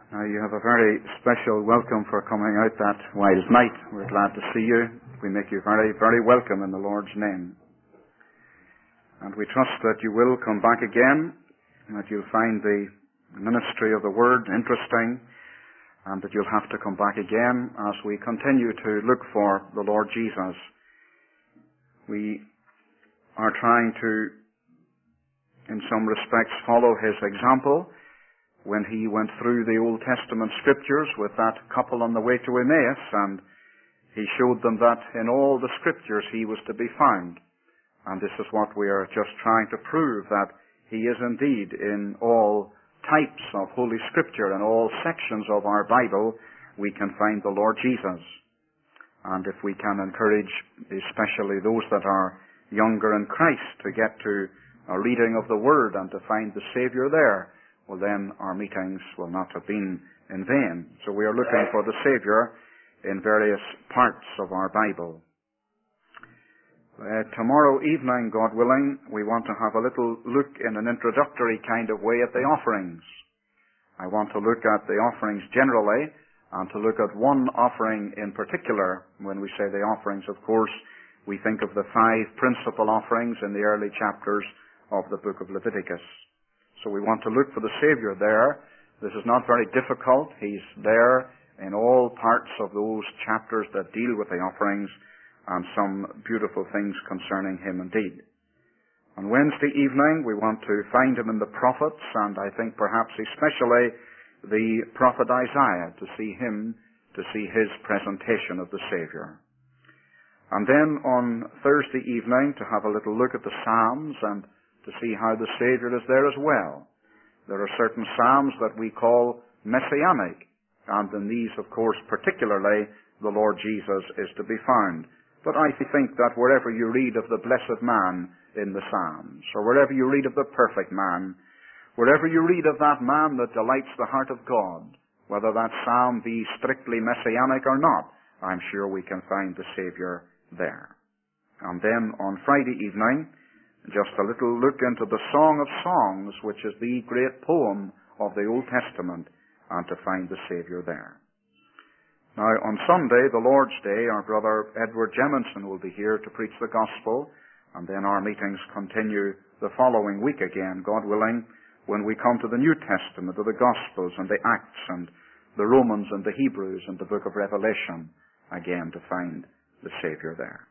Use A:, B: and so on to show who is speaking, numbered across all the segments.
A: Now you have a very special welcome for coming out that wild night. We're glad to see you. We make you very, very welcome in the Lord's name. And we trust that you will come back again, and that you'll find the ministry of the Word interesting, and that you'll have to come back again as we continue to look for the Lord Jesus. We are trying to, in some respects, follow His example when He went through the Old Testament Scriptures with that couple on the way to Emmaus, and He showed them that in all the Scriptures He was to be found. And this is what we are just trying to prove, that He is indeed in all types of Holy Scripture, in all sections of our Bible, we can find the Lord Jesus. And if we can encourage, especially those that are younger in Christ, to get to a reading of the Word and to find the Saviour there, well then our meetings will not have been in vain. So we are looking for the Saviour in various parts of our Bible. Tomorrow evening, God willing, we want to have a little look in an introductory kind of way at the offerings. I want to look at the offerings generally, and to look at one offering in particular. When we say the offerings, of course, we think of the 5 principal offerings in the early chapters of the book of Leviticus. So we want to look for the Saviour there. This is not very difficult. He's there in all parts of those chapters that deal with the offerings, and some beautiful things concerning Him indeed. On Wednesday evening, we want to find Him in the prophets, and I think perhaps especially the prophet Isaiah, to see him, to see his presentation of the Saviour. And then on Thursday evening, to have a little look at the Psalms and to see how the Saviour is there as well. There are certain Psalms that we call messianic, and in these, of course, particularly, the Lord Jesus is to be found. But I think that wherever you read of the blessed man in the Psalms, or wherever you read of the perfect man, wherever you read of that man that delights the heart of God, whether that Psalm be strictly messianic or not, I'm sure we can find the Saviour there. And then on Friday evening, just a little look into the Song of Songs, which is the great poem of the Old Testament, and to find the Saviour there. Now, on Sunday, the Lord's Day, our brother Edward Jemison will be here to preach the Gospel, and then our meetings continue the following week again, God willing, when we come to the New Testament, to the Gospels and the Acts and the Romans and the Hebrews and the book of Revelation, again to find the Saviour there.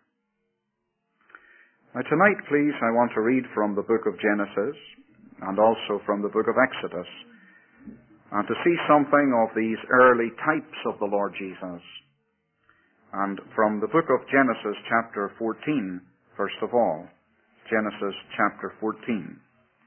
A: Now tonight, please, I want to read from the book of Genesis and also from the book of Exodus, and to see something of these early types of the Lord Jesus. And from the book of Genesis chapter 14, first of all, Genesis chapter 14.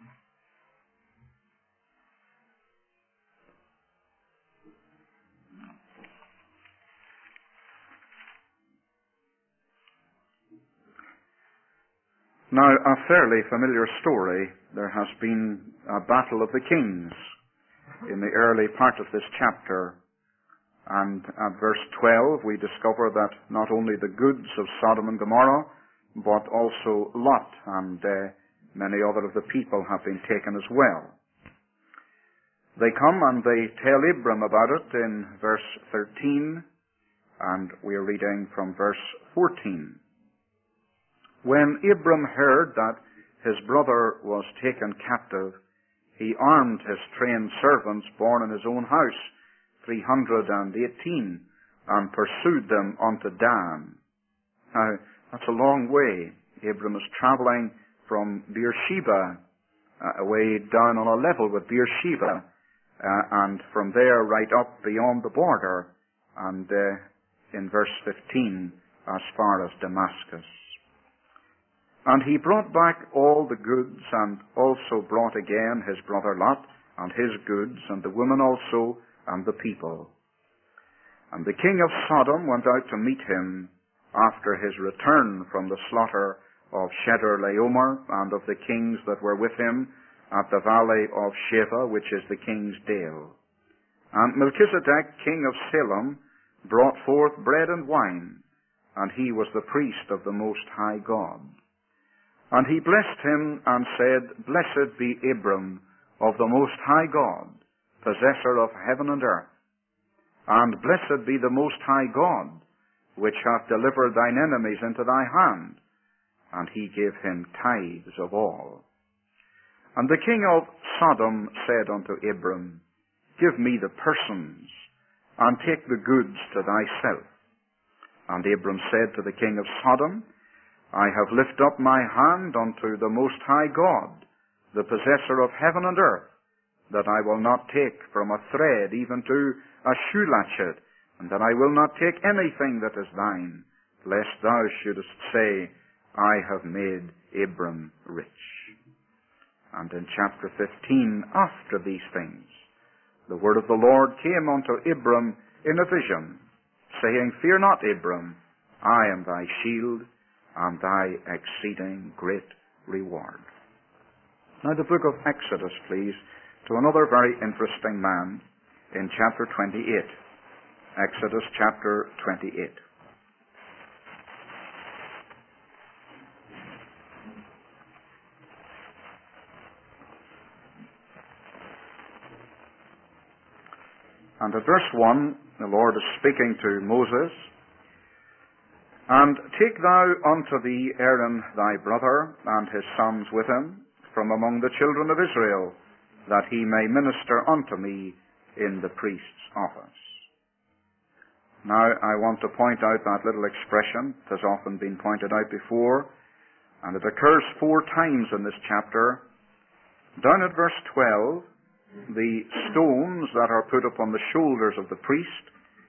A: Now, a fairly familiar story. There has been a battle of the kings in the early part of this chapter. And at verse 12, we discover that not only the goods of Sodom and Gomorrah, but also Lot and many other of the people have been taken as well. They come and they tell Abram about it in verse 13, and we are reading from verse 14. When Abram heard that his brother was taken captive, he armed his trained servants born in his own house, 318, and pursued them unto Dan. Now, that's a long way. Abram is traveling from Beersheba, away down on a level with Beersheba, and from there right up beyond the border, and in verse 15, as far as Damascus. And he brought back all the goods, and also brought again his brother Lot, and his goods, and the women also, and the people. And the king of Sodom went out to meet him after his return from the slaughter of Chedorlaomer, and of the kings that were with him at the valley of Sheva, which is the king's dale. And Melchizedek, king of Salem, brought forth bread and wine, and he was the priest of the Most High God. And he blessed him and said, Blessed be Abram of the Most High God, possessor of heaven and earth. And blessed be the Most High God, which hath delivered thine enemies into thy hand. And he gave him tithes of all. And the king of Sodom said unto Abram, Give me the persons, and take the goods to thyself. And Abram said to the king of Sodom, I have lifted up my hand unto the Most High God, the possessor of heaven and earth, that I will not take from a thread even to a shoe latchet, and that I will not take anything that is thine, lest thou shouldest say, I have made Abram rich. And in chapter 15, after these things, the word of the Lord came unto Abram in a vision, saying, Fear not, Abram, I am thy shield, and thy exceeding great reward. Now the book of Exodus, please, to another very interesting man in chapter 28. Exodus chapter 28. And at verse 1, the Lord is speaking to Moses, And take thou unto thee Aaron thy brother, and his sons with him, from among the children of Israel, that he may minister unto me in the priest's office. Now, I want to point out that little expression. It has often been pointed out before, and it occurs 4 times in this chapter. Down at verse 12, the stones that are put upon the shoulders of the priest,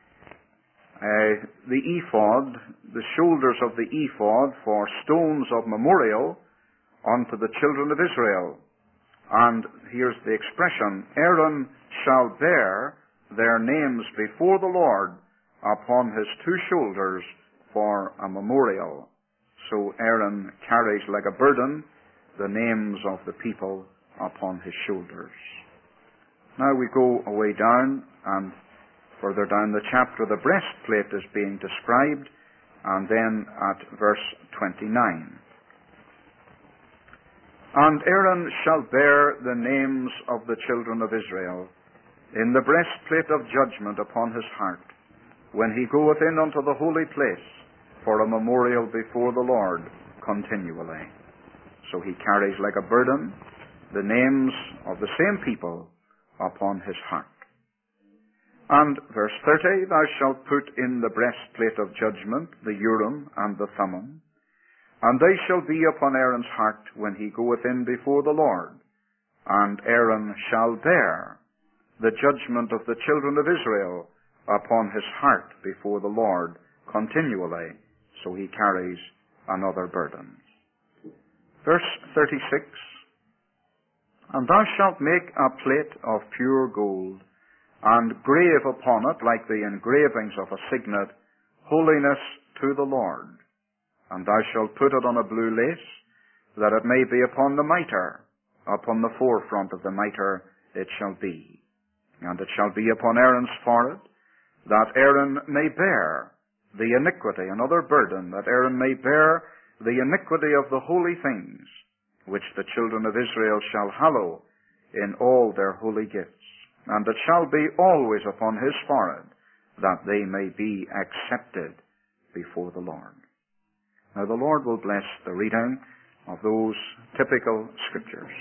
A: the ephod, the shoulders of the ephod for stones of memorial unto the children of Israel. And here's the expression, Aaron shall bear their names before the Lord upon his 2 shoulders for a memorial. So Aaron carries like a burden the names of the people upon his shoulders. Now we go away down, and further down the chapter, the breastplate is being described, and then at verse 29. And Aaron shall bear the names of the children of Israel in the breastplate of judgment upon his heart, when he goeth in unto the holy place for a memorial before the Lord continually. So he carries like a burden the names of the same people upon his heart. And verse 30, Thou shalt put in the breastplate of judgment the Urim and the Thummim, and they shall be upon Aaron's heart when he goeth in before the Lord. And Aaron shall bear the judgment of the children of Israel upon his heart before the Lord continually. So he carries another burden. Verse 36, And thou shalt make a plate of pure gold, and grave upon it, like the engravings of a signet, Holiness to the Lord. And thou shalt put it on a blue lace, that it may be upon the mitre, upon the forefront of the mitre it shall be. And it shall be upon Aaron's forehead, that Aaron may bear the iniquity, another burden, that Aaron may bear the iniquity of the holy things, which the children of Israel shall hallow in all their holy gifts. And it shall be always upon his forehead, that they may be accepted before the Lord. Now the Lord will bless the reading of those typical scriptures.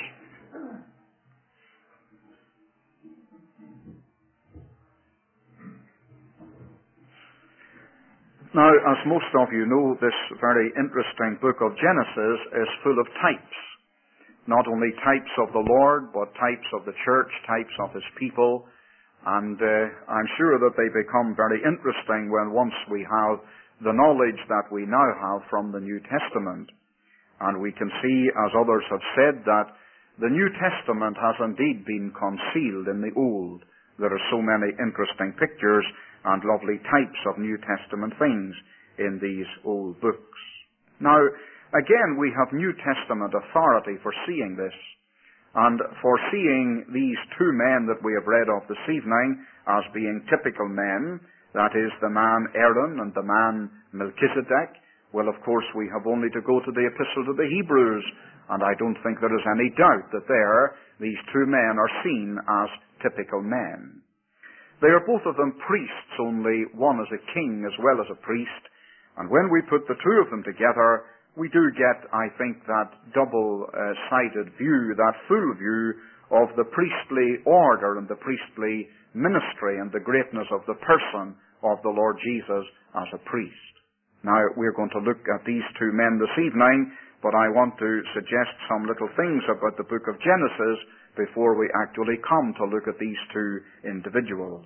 A: Now, as most of you know, this very interesting book of Genesis is full of types. Not only types of the Lord, but types of the church, types of his people. And I'm sure that they become very interesting when once we have the knowledge that we now have from the New Testament. And we can see, as others have said, that the New Testament has indeed been concealed in the Old. There are so many interesting pictures and lovely types of New Testament things in these old books. Now, again, we have New Testament authority for seeing this, and for seeing these 2 men that we have read of this evening as being typical men, that is, the man Aaron and the man Melchizedek. Well, of course, we have only to go to the Epistle to the Hebrews, and I don't think there is any doubt that there these 2 men are seen as typical men. They are both of them priests, only one is a king as well as a priest. And when we put the two of them together, we do get, I think, that double-sided view, that full view of the priestly order and the priestly ministry and the greatness of the person of the Lord Jesus as a priest. Now, we're going to look at these two men this evening, but I want to suggest some little things about the book of Genesis before we actually come to look at these two individuals.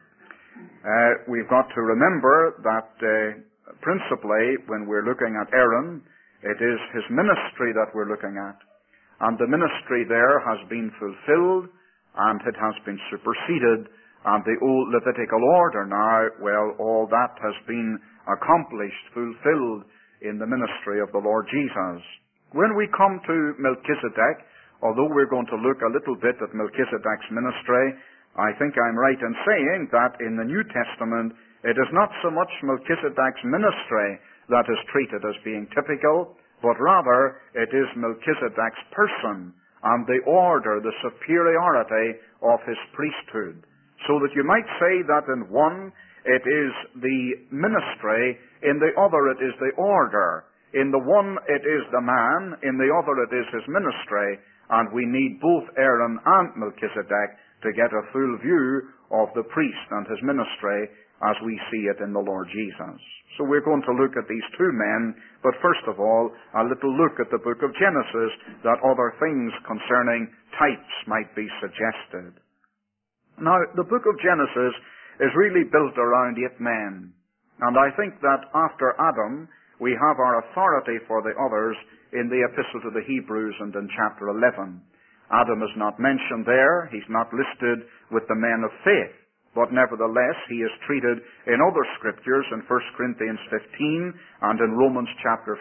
A: We've got to remember that principally when we're looking at Aaron, it is his ministry that we're looking at. And the ministry there has been fulfilled, and it has been superseded, and the old Levitical order now, well, all that has been accomplished, fulfilled in the ministry of the Lord Jesus. When we come to Melchizedek, although we're going to look a little bit at Melchizedek's ministry, I think I'm right in saying that in the New Testament, it is not so much Melchizedek's ministry that is treated as being typical, but rather it is Melchizedek's person and the order, the superiority of his priesthood. So that you might say that in one it is the ministry, in the other it is the order. In the one it is the man, in the other it is his ministry, and we need both Aaron and Melchizedek to get a full view of the priest and his ministry as we see it in the Lord Jesus. So we're going to look at these two men, but first of all, a little look at the book of Genesis, that other things concerning types might be suggested. Now, the book of Genesis is really built around 8 men, and I think that after Adam, we have our authority for the others in the Epistle to the Hebrews and in chapter 11. Adam is not mentioned there. He's not listed with the men of faith. But nevertheless, he is treated in other scriptures in 1 Corinthians 15 and in Romans chapter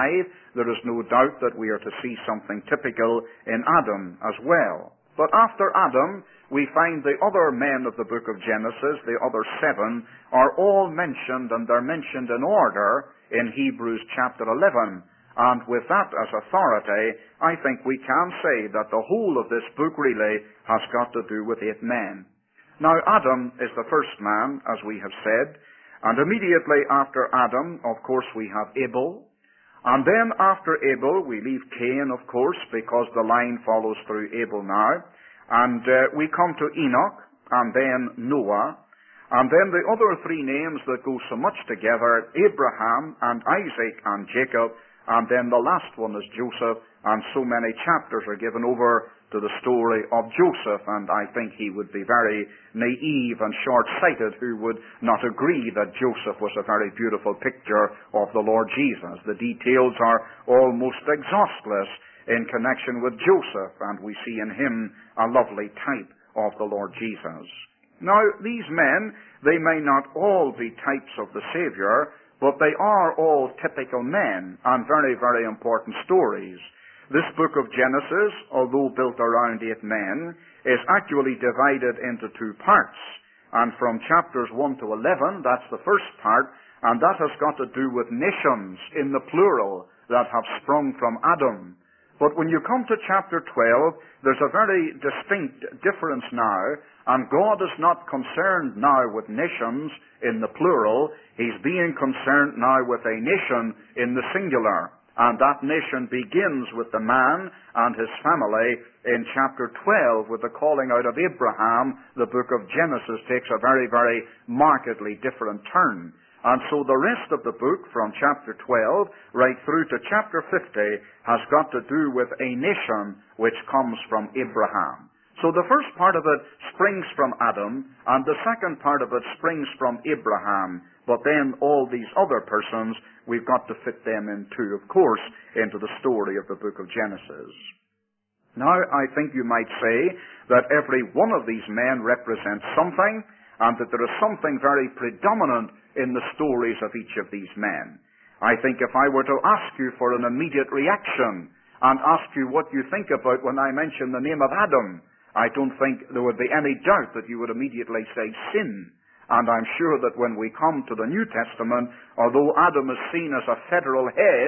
A: 5. There is no doubt that we are to see something typical in Adam as well. But after Adam, we find the other men of the book of Genesis, the other 7, are all mentioned, and they're mentioned in order in Hebrews chapter 11. And with that as authority, I think we can say that the whole of this book really has got to do with 8 men. Now, Adam is the first man, as we have said, and immediately after Adam, of course, we have Abel. And then after Abel, we leave Cain, of course, because the line follows through Abel now. And we come to Enoch, and then Noah. And then the other 3 names that go so much together, Abraham and Isaac and Jacob. And then the last one is Joseph, and so many chapters are given over to the story of Joseph, and I think he would be very naive and short-sighted who would not agree that Joseph was a very beautiful picture of the Lord Jesus. The details are almost exhaustless in connection with Joseph, and we see in him a lovely type of the Lord Jesus. Now, these men, they may not all be types of the Savior, but they are all typical men and very, very important stories. This book of Genesis, although built around 8 men, is actually divided into 2 parts. And from chapters 1 to 11, that's the first part, and that has got to do with nations in the plural that have sprung from Adam. But when you come to chapter 12, there's a very distinct difference now, and God is not concerned now with nations in the plural. He's being concerned now with a nation in the singular. And that nation begins with the man and his family in chapter 12 with the calling out of Abraham. The book of Genesis takes a very, very markedly different turn. And so the rest of the book from chapter 12 right through to chapter 50 has got to do with a nation which comes from Abraham. So the first part of it springs from Adam, and the second part of it springs from Abraham. But then all these other persons, we've got to fit them into, of course, into the story of the book of Genesis. Now, I think you might say that every one of these men represents something, and that there is something very predominant in the stories of each of these men. I think if I were to ask you for an immediate reaction, and ask you what you think about when I mention the name of Adam, I don't think there would be any doubt that you would immediately say sin. And I'm sure that when we come to the New Testament, although Adam is seen as a federal head,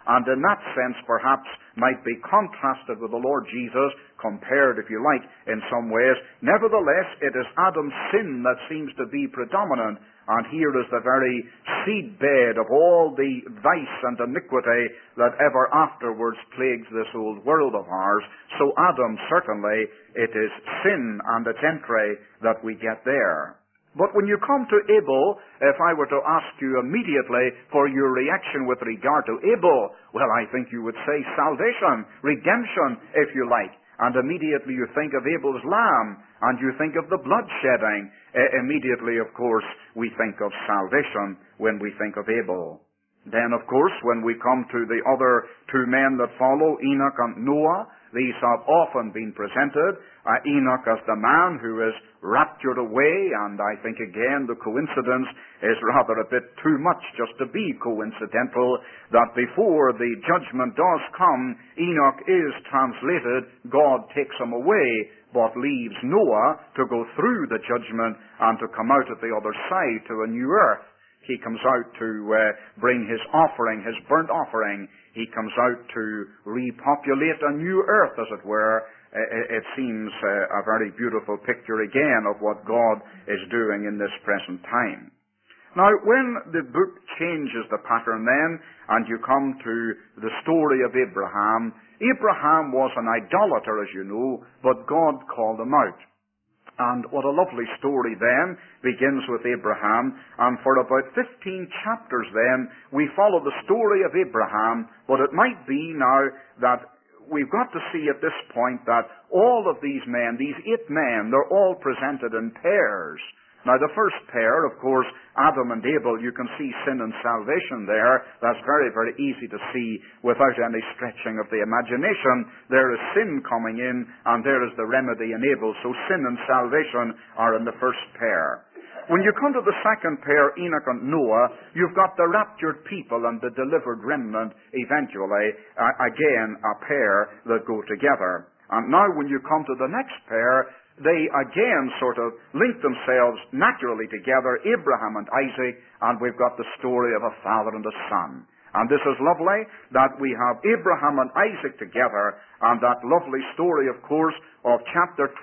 A: and in that sense perhaps might be contrasted with the Lord Jesus, compared, if you like, in some ways. Nevertheless, it is Adam's sin that seems to be predominant, and here is the very seedbed of all the vice and iniquity that ever afterwards plagues this old world of ours. So Adam, certainly, it is sin and its entry that we get there. But when you come to Abel, if I were to ask you immediately for your reaction with regard to Abel, well, I think you would say salvation, redemption, if you like. And immediately you think of Abel's lamb, and you think of the blood shedding. Immediately, of course, we think of salvation when we think of Abel. Then, of course, when we come to the other two men that follow, Enoch and Noah, these have often been presented. Enoch as the man who is raptured away, and I think again the coincidence is rather a bit too much just to be coincidental, that before the judgment does come, Enoch is translated, God takes him away, but leaves Noah to go through the judgment and to come out at the other side to a new earth. He comes out to bring his offering, his burnt offering. He comes out to repopulate a new earth, as it were. It seems a very beautiful picture again of what God is doing in this present time. Now, when the book changes the pattern then, and you come to the story of Abraham, Abraham was an idolater, as you know, but God called him out. And what a lovely story then begins with Abraham. And for about 15 chapters then, we follow the story of Abraham. But it might be now that we've got to see at this point that all of these men, these 8 men, they're all presented in pairs. Now, the first pair, of course, Adam and Abel, you can see sin and salvation there. That's very, very easy to see without any stretching of the imagination. There is sin coming in, and there is the remedy in Abel. So sin and salvation are in the first pair. When you come to the second pair, Enoch and Noah, you've got the raptured people and the delivered remnant, eventually, again, a pair that go together. And now when you come to the next pair, they again sort of link themselves naturally together, Abraham and Isaac, and we've got the story of a father and a son. And this is lovely that we have Abraham and Isaac together, and that lovely story, of course, of chapter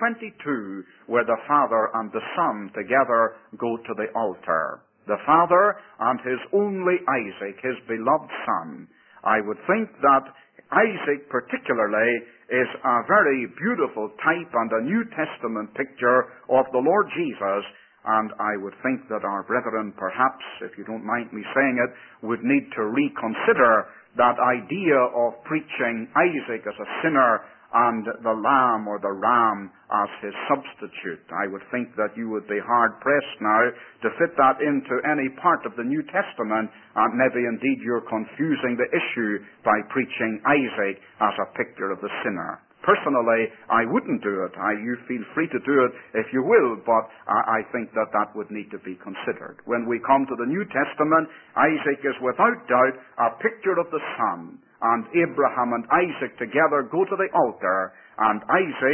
A: 22, where the father and the son together go to the altar. The father and his only Isaac, his beloved son. I would think that Isaac particularly is a very beautiful type and a New Testament picture of the Lord Jesus, and I would think that our brethren, perhaps, if you don't mind me saying it, would need to reconsider that idea of preaching Isaac as a sinner and the lamb or the ram as his substitute. I would think that you would be hard-pressed now to fit that into any part of the New Testament, and maybe indeed you're confusing the issue by preaching Isaac as a picture of the sinner. Personally, I wouldn't do it. You feel free to do it if you will, but I think that that would need to be considered. When we come to the New Testament, Isaac is without doubt a picture of the Son. And Abraham and Isaac together go to the altar, and Isaac,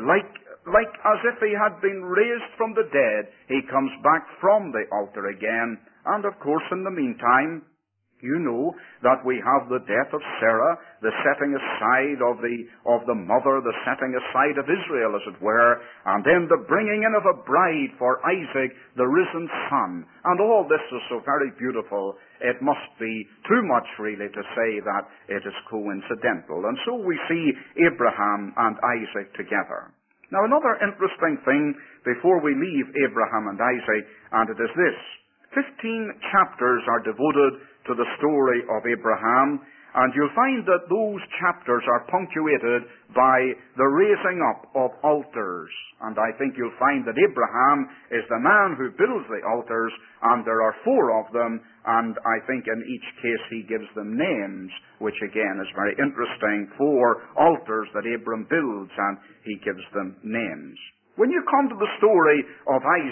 A: like as if he had been raised from the dead, he comes back from the altar again. And of course, in the meantime, you know that we have the death of Sarah, the setting aside of the mother, the setting aside of Israel, as it were, and then the bringing in of a bride for Isaac, the risen son. And all this is so very beautiful, it must be too much really to say that it is coincidental. And so we see Abraham and Isaac together. Now, another interesting thing before we leave Abraham and Isaac, and it is this. 15 chapters are devoted to the story of Abraham, and you'll find that those chapters are punctuated by the raising up of altars. And I think you'll find that Abraham is the man who builds the altars, and there are 4 of them, and I think in each case he gives them names, which again is very interesting. 4 altars that Abram builds, and he gives them names. When you come to the story of Isaac,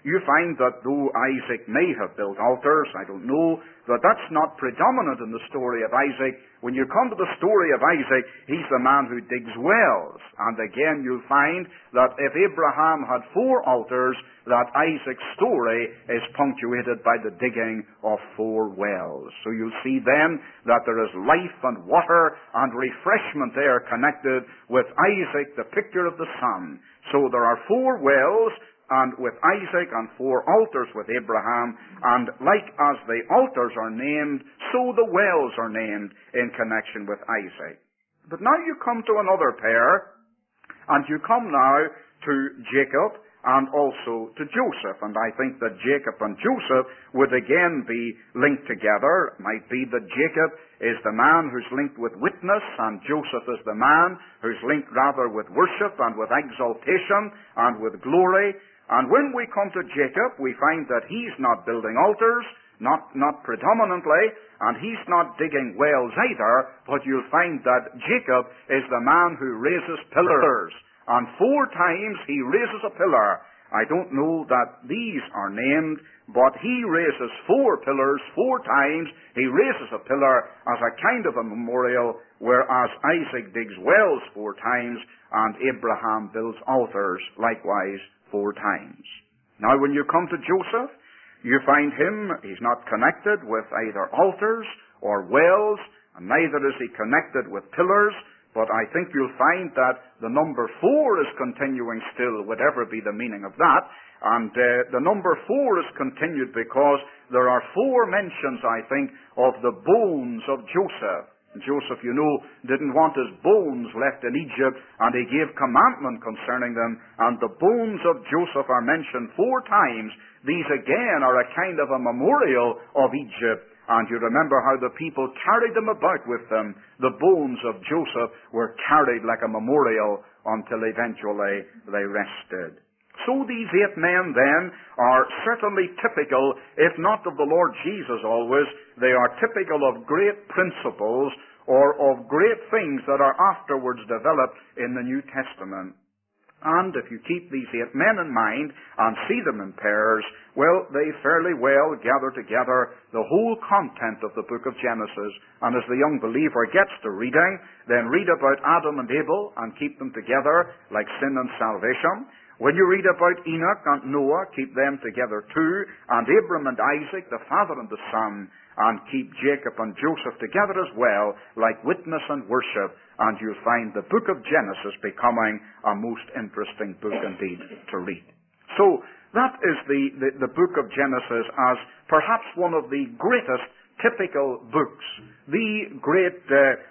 A: you find that though Isaac may have built altars, I don't know, that that's not predominant in the story of Isaac. When you come to the story of Isaac, he's the man who digs wells. And again, you'll find that if Abraham had 4 altars, that Isaac's story is punctuated by the digging of 4 wells. So you'll see then that there is life and water and refreshment there connected with Isaac, the picture of the Son. So there are 4 wells, and with Isaac, and 4 altars with Abraham, and like as the altars are named, so the wells are named in connection with Isaac. But now you come to another pair, and you come now to Jacob and also to Joseph. And I think that Jacob and Joseph would again be linked together. It might be that Jacob is the man who's linked with witness, and Joseph is the man who's linked rather with worship and with exaltation and with glory. And when we come to Jacob, we find that he's not building altars, not predominantly, and he's not digging wells either, but you'll find that Jacob is the man who raises pillars. And 4 times he raises a pillar. I don't know that these are named, but he raises 4 pillars 4 times. He raises a pillar as a kind of a memorial, whereas Isaac digs wells 4 times, and Abraham builds altars likewise 4 times. Now when you come to Joseph, you find him, he's not connected with either altars or wells, and neither is he connected with pillars, but I think you'll find that the number 4 is continuing still, whatever be the meaning of that, and the number 4 is continued because there are 4 mentions, I think, of the bones of Joseph. Joseph, you know, didn't want his bones left in Egypt, and he gave commandment concerning them, and the bones of Joseph are mentioned 4 times. These again are a kind of a memorial of Egypt, and you remember how the people carried them about with them. The bones of Joseph were carried like a memorial until eventually they rested. So these 8 men then are certainly typical, if not of the Lord Jesus always, they are typical of great principles or of great things that are afterwards developed in the New Testament. And if you keep these 8 men in mind and see them in pairs, well, they fairly well gather together the whole content of the book of Genesis. And as the young believer gets to reading, then read about Adam and Abel and keep them together like sin and salvation. When you read about Enoch and Noah, keep them together too, and Abram and Isaac, the father and the son, and keep Jacob and Joseph together as well, like witness and worship, and you'll find the book of Genesis becoming a most interesting book indeed to read. So, that is the book of Genesis as perhaps one of the greatest typical books, the great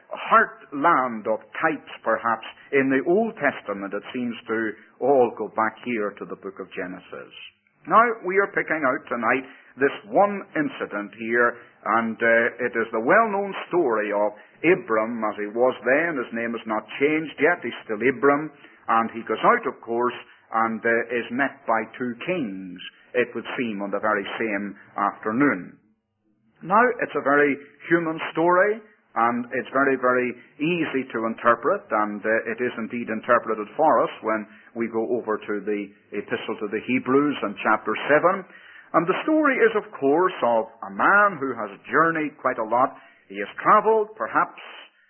A: heartland of types perhaps in the Old Testament. It seems to all go back here to the book of Genesis. Now we are picking out tonight this one incident here, and it is the well-known story of Abram as he was then. His name is not changed yet, he's still Abram, and he goes out of course and is met by 2 kings, it would seem, on the very same afternoon. Now, it's a very human story, and it's very, very easy to interpret, and it is indeed interpreted for us when we go over to the Epistle to the Hebrews in chapter 7. And the story is, of course, of a man who has journeyed quite a lot. He has traveled perhaps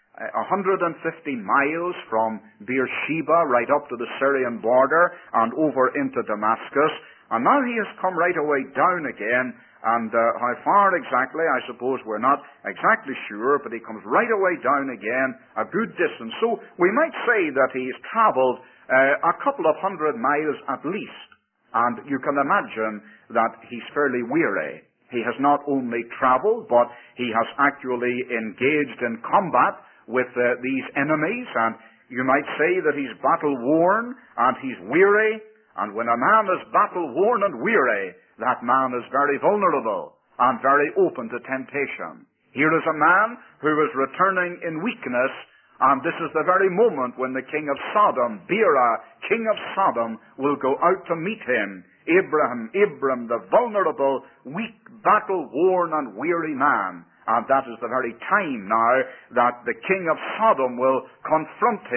A: 150 miles from Beersheba right up to the Syrian border and over into Damascus, and now he has come right away down again. And how far exactly, I suppose we're not exactly sure, but he comes right away down again, a good distance. So we might say that he's traveled a couple of 100 miles at least. And you can imagine that he's fairly weary. He has not only traveled, but he has actually engaged in combat with these enemies. And you might say that he's battle-worn and he's weary. And when a man is battle-worn and weary, that man is very vulnerable and very open to temptation. Here is a man who is returning in weakness, and this is the very moment when the king of Sodom, Bera, king of Sodom, will go out to meet him. Abram, the vulnerable, weak, battle-worn and weary man. And that is the very time now that the king of Sodom will confront him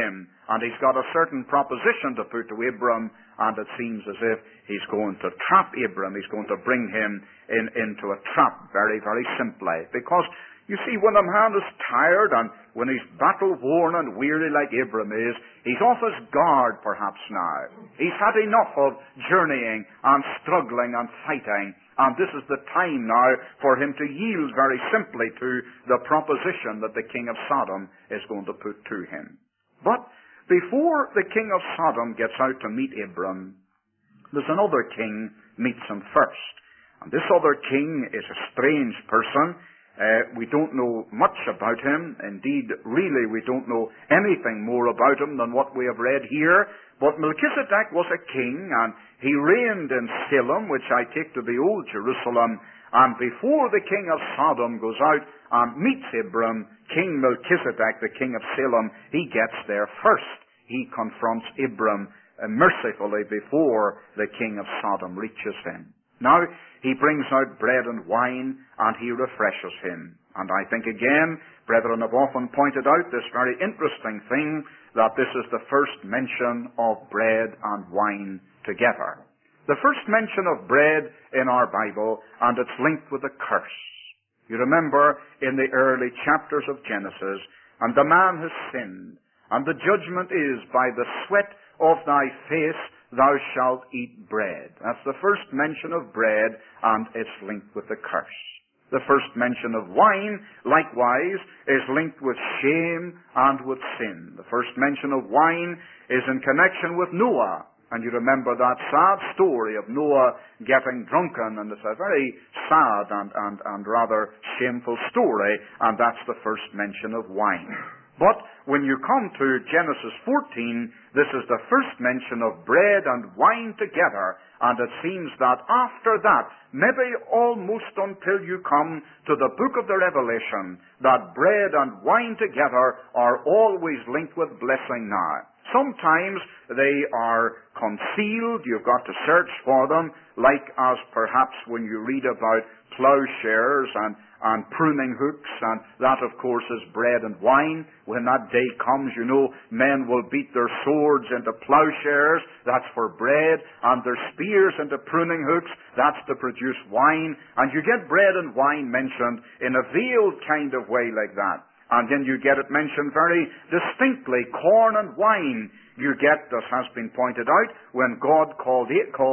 A: and he's got a certain proposition to put to Abram, and it seems as if he's going to trap Abram. He's going to bring him into a trap very, very simply. Because, you see, when a man is tired and when he's battle-worn and weary like Abram is, he's off his guard perhaps now. He's had enough of journeying and struggling and fighting, and this is the time now for him to yield very simply to the proposition that the king of Sodom is going to put to him. But before the king of Sodom gets out to meet Abram, there's another king meets him first. And this other king is a strange person. We don't know much about him. Indeed, really, we don't know anything more about him than what we have read here. But Melchizedek was a king, and he reigned in Salem, which I take to be Old Jerusalem. And before the king of Sodom goes out and meets Abram, King Melchizedek, the king of Salem, he gets there first. He confronts Abram mercifully before the king of Sodom reaches him. Now, he brings out bread and wine, and he refreshes him. And I think again, brethren have often pointed out this very interesting thing, that this is the first mention of bread and wine together. The first mention of bread in our Bible, and it's linked with a curse. You remember in the early chapters of Genesis, and the man has sinned, and the judgment is, by the sweat of thy face thou shalt eat bread. That's the first mention of bread, and it's linked with the curse. The first mention of wine, likewise, is linked with shame and with sin. The first mention of wine is in connection with Noah. And you remember that sad story of Noah getting drunken, and it's a very sad and rather shameful story, and that's the first mention of wine. But when you come to Genesis 14, this is the first mention of bread and wine together, and it seems that after that, maybe almost until you come to the book of the Revelation, that bread and wine together are always linked with blessing now. Sometimes they are concealed, you've got to search for them, like as perhaps when you read about plowshares and pruning hooks, and that of course is bread and wine. When that day comes, you know, men will beat their swords into plowshares, that's for bread, and their spears into pruning hooks, that's to produce wine, and you get bread and wine mentioned in a veiled kind of way like that. And then you get it mentioned very distinctly, corn and wine. You get, as has been pointed out, when God called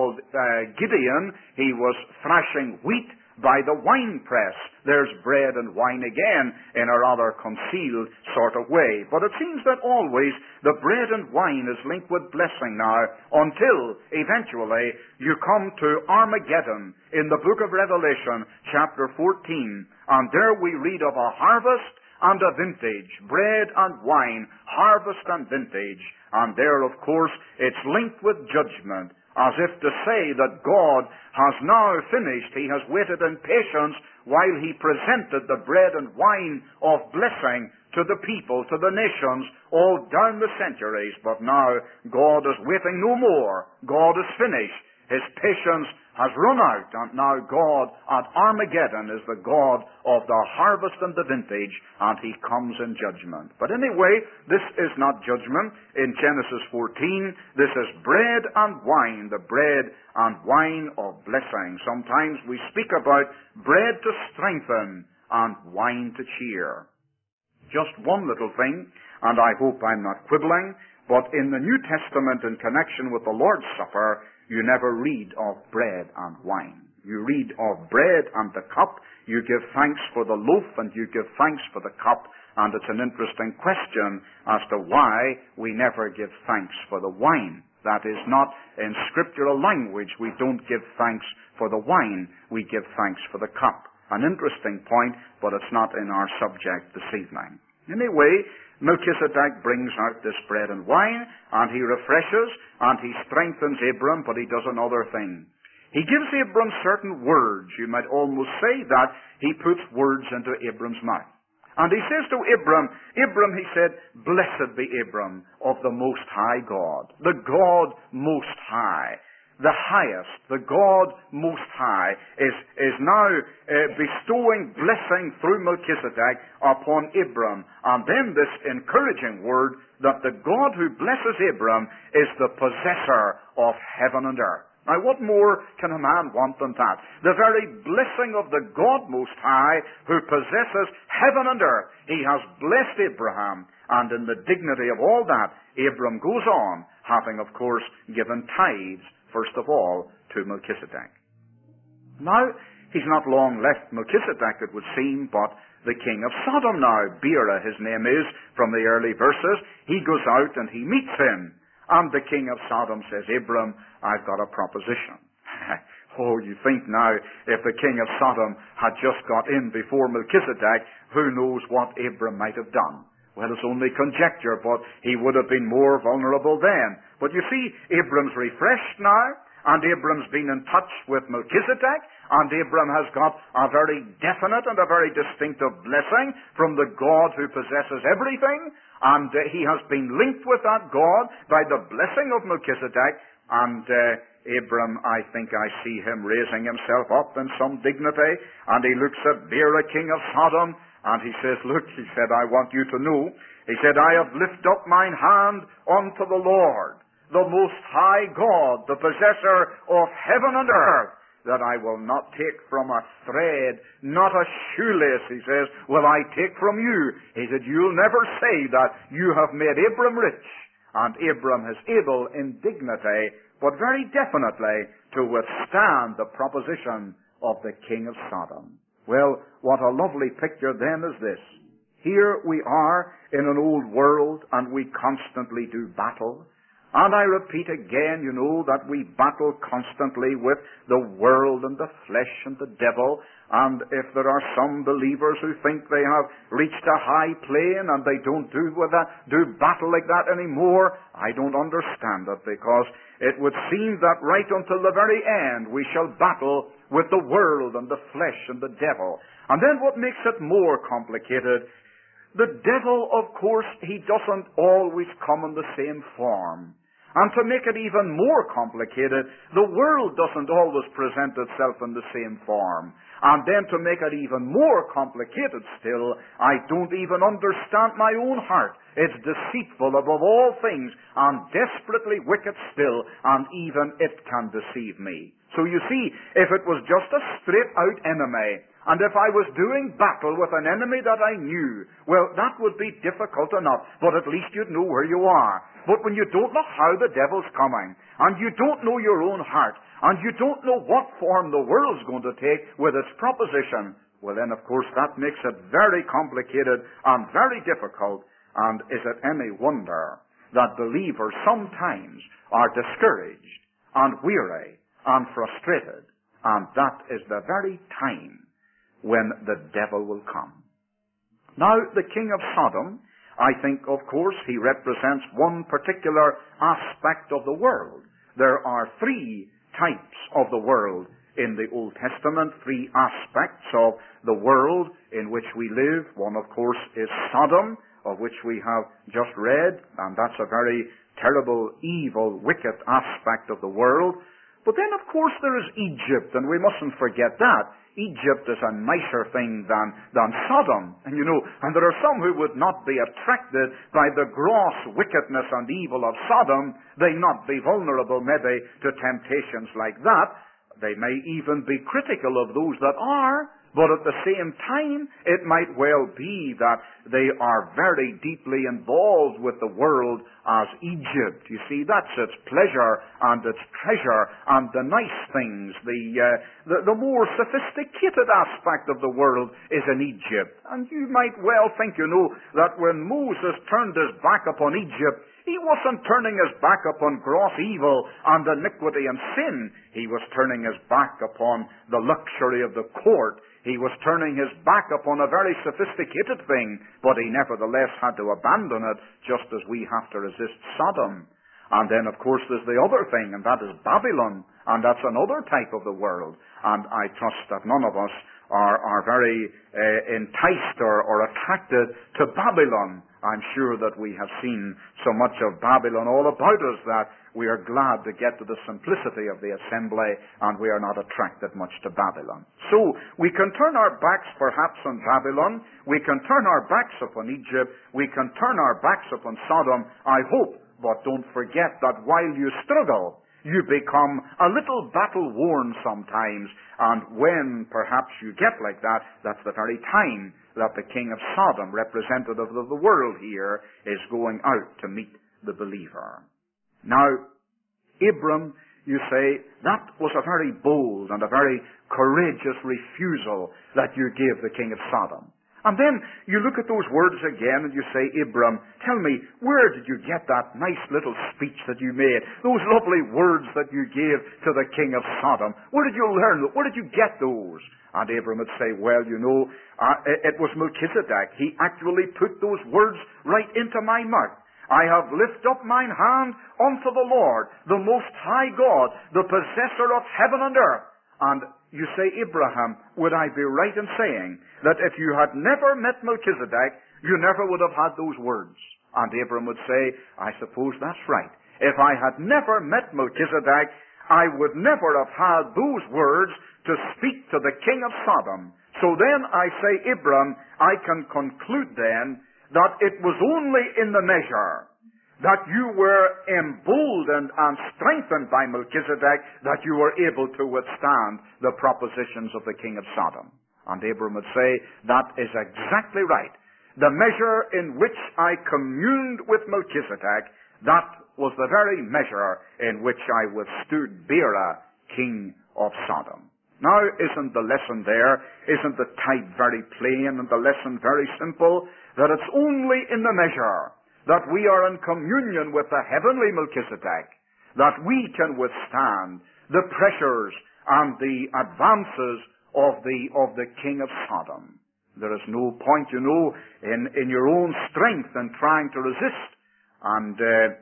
A: Gideon, he was thrashing wheat by the winepress. There's bread and wine again in a rather concealed sort of way. But it seems that always the bread and wine is linked with blessing now, until eventually you come to Armageddon in the book of Revelation, chapter 14. And there we read of a harvest and a vintage, bread and wine, harvest and vintage. And there, of course, it's linked with judgment, as if to say that God has now finished. He has waited in patience while he presented the bread and wine of blessing to the people, to the nations, all down the centuries. But now God is waiting no more. God is finished. His patience has run out, and now God at Armageddon is the God of the harvest and the vintage, and he comes in judgment. But anyway, this is not judgment. In Genesis 14, this is bread and wine, the bread and wine of blessing. Sometimes we speak about bread to strengthen and wine to cheer. Just one little thing, and I hope I'm not quibbling, but in the New Testament, in connection with the Lord's Supper, you never read of bread and wine. You read of bread and the cup. You give thanks for the loaf and you give thanks for the cup. And it's an interesting question as to why we never give thanks for the wine. That is not in scriptural language. We don't give thanks for the wine. We give thanks for the cup. An interesting point, but it's not in our subject this evening. Anyway, Melchizedek brings out this bread and wine, and he refreshes, and he strengthens Abram, but he does another thing. He gives Abram certain words. You might almost say that he puts words into Abram's mouth. And he says to Abram, he said, "Blessed be Abram of the Most High God, the God Most High." the highest, the God Most High, is now bestowing blessing through Melchizedek upon Abram. And then this encouraging word that the God who blesses Abram is the possessor of heaven and earth. Now, what more can a man want than that? The very blessing of the God Most High, who possesses heaven and earth. He has blessed Abraham, and in the dignity of all that, Abram goes on, having, of course, given tithes, first of all, to Melchizedek. Now, he's not long left Melchizedek, it would seem, but the king of Sodom now, Bera his name is, from the early verses, he goes out and he meets him. And the king of Sodom says, Abram, I've got a proposition. Oh, you think now, if the king of Sodom had just got in before Melchizedek, who knows what Abram might have done? Well, it's only conjecture, but he would have been more vulnerable then. But you see, Abram's refreshed now, and Abram's been in touch with Melchizedek, and Abram has got a very definite and a very distinctive blessing from the God who possesses everything, and he has been linked with that God by the blessing of Melchizedek, and Abram, I think I see him raising himself up in some dignity, and he looks at Bera, king of Sodom, and he says, look, he said, I want you to know, he said, I have lifted up mine hand unto the Lord, the Most High God, the possessor of heaven and earth, that I will not take from a thread, not a shoelace, he says, will I take from you. He said, you'll never say that you have made Abram rich. And Abram is able in dignity, but very definitely, to withstand the proposition of the king of Sodom. Well, what a lovely picture then is this. Here we are in an old world, and we constantly do battle. And I repeat again, you know, that we battle constantly with the world and the flesh and the devil. And if there are some believers who think they have reached a high plane and they don't do battle like that anymore, I don't understand it, because it would seem that right until the very end we shall battle with the world and the flesh and the devil. And then what makes it more complicated, the devil, of course, he doesn't always come in the same form. And to make it even more complicated, the world doesn't always present itself in the same form. And then to make it even more complicated still, I don't even understand my own heart. It's deceitful above all things and desperately wicked still, and even it can deceive me. So you see, if it was just a straight-out enemy, and if I was doing battle with an enemy that I knew, well, that would be difficult enough, but at least you'd know where you are. But when you don't know how the devil's coming, and you don't know your own heart, and you don't know what form the world's going to take with its proposition, well then, of course, that makes it very complicated and very difficult. And is it any wonder that believers sometimes are discouraged and weary and frustrated, and that is the very time when the devil will come. Now, the king of Sodom, I think, of course, he represents one particular aspect of the world. There are three types of the world in the Old Testament, three aspects of the world in which we live. One, of course, is Sodom, of which we have just read, and that's a very terrible, evil, wicked aspect of the world. But then, of course, there is Egypt, and we mustn't forget that. Egypt is a nicer thing than Sodom. And you know, and there are some who would not be attracted by the gross wickedness and evil of Sodom. They not be vulnerable maybe to temptations like that. They may even be critical of those that are. But at the same time, it might well be that they are very deeply involved with the world as Egypt. You see, that's its pleasure and its treasure and the nice things. The more sophisticated aspect of the world is in Egypt. And you might well think, you know, that when Moses turned his back upon Egypt, he wasn't turning his back upon gross evil and iniquity and sin. He was turning his back upon the luxury of the court. He was turning his back upon a very sophisticated thing, but he nevertheless had to abandon it, just as we have to resist Sodom. And then, of course, there's the other thing, and that is Babylon, and that's another type of the world. And I trust that none of us are very enticed or attracted to Babylon. I'm sure that we have seen so much of Babylon all about us that we are glad to get to the simplicity of the assembly, and we are not attracted much to Babylon. So, we can turn our backs perhaps on Babylon, we can turn our backs upon Egypt, we can turn our backs upon Sodom, I hope, but don't forget that while you struggle, you become a little battle-worn sometimes, and when perhaps you get like that, that's the very time that the king of Sodom, representative of the world here, is going out to meet the believer. Now, Abram, you say, that was a very bold and a very courageous refusal that you gave the king of Sodom. And then you look at those words again and you say, Abram, tell me, where did you get that nice little speech that you made? Those lovely words that you gave to the king of Sodom. Where did you learn them? Where did you get those? And Abram would say, well, you know, it was Melchizedek. He actually put those words right into my mouth. I have lifted up mine hand unto the Lord, the Most High God, the possessor of heaven and earth. And you say, Abraham, would I be right in saying that if you had never met Melchizedek, you never would have had those words? And Abraham would say, I suppose that's right. If I had never met Melchizedek, I would never have had those words to speak to the king of Sodom. So then I say, Abraham, I can conclude then that it was only in the measure that you were emboldened and strengthened by Melchizedek that you were able to withstand the propositions of the king of Sodom. And Abram would say, that is exactly right. The measure in which I communed with Melchizedek, that was the very measure in which I withstood Bera, king of Sodom. Now, isn't the lesson there, isn't the type very plain and the lesson very simple? That it's only in the measure that we are in communion with the heavenly Melchizedek that we can withstand the pressures and the advances of the king of Sodom. There is no point, you know, in your own strength in trying to resist. And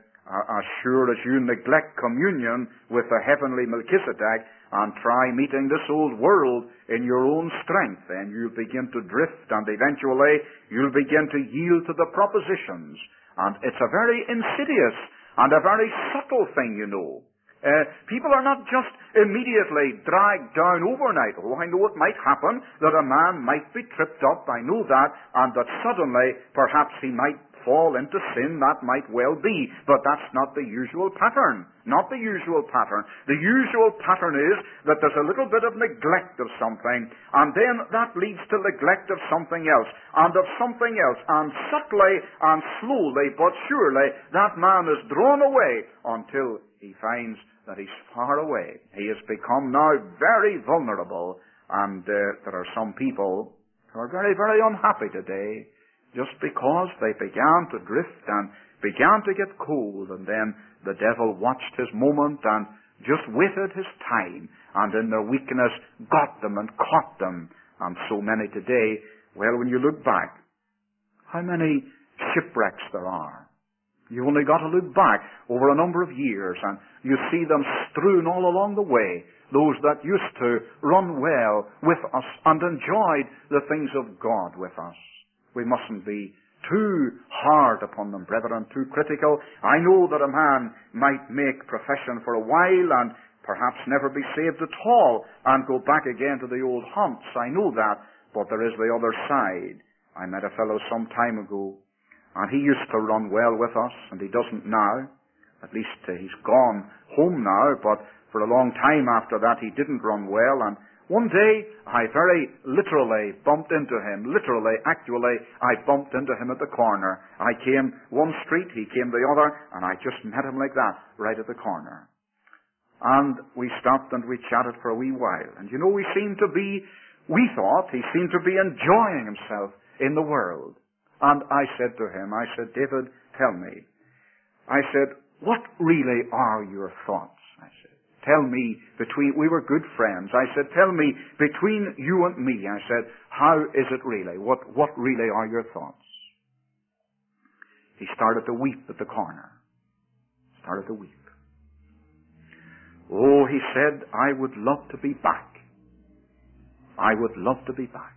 A: as sure as you neglect communion with the heavenly Melchizedek and try meeting this old world in your own strength, then you'll begin to drift, and eventually you'll begin to yield to the propositions. And it's a very insidious and a very subtle thing, you know. People are not just immediately dragged down overnight. Oh, I know it might happen that a man might be tripped up, I know that, and that suddenly perhaps he might fall into sin. That might well be, but that's not the usual pattern. Not the usual pattern. The usual pattern is that there's a little bit of neglect of something, and then that leads to neglect of something else, and of something else, and subtly and slowly but surely that man is drawn away until he finds that he's far away. He has become now very vulnerable, and there are some people who are very, very unhappy today just because they began to drift and began to get cold, and then the devil watched his moment and just waited his time, and in their weakness got them and caught them. And so many today, well, when you look back, how many shipwrecks there are. You only got to look back over a number of years, and you see them strewn all along the way. Those that used to run well with us and enjoyed the things of God with us. We mustn't be too hard upon them, brethren, too critical. I know that a man might make profession for a while and perhaps never be saved at all and go back again to the old haunts. I know that, but there is the other side. I met a fellow some time ago, and he used to run well with us, and he doesn't now. At least he's gone home now, but for a long time after that he didn't run well, and one day I very literally bumped into him. Literally, actually, I bumped into him at the corner. I came one street, he came the other, and I just met him like that, right at the corner. And we stopped and we chatted for a wee while. And you know, we thought he seemed to be enjoying himself in the world. And I said to him, I said, David, tell me. I said, what really are your thoughts? I said, tell me, we were good friends. I said, tell me, between you and me, I said, how is it really? What really are your thoughts? He started to weep at the corner. Started to weep. Oh, he said, I would love to be back. I would love to be back.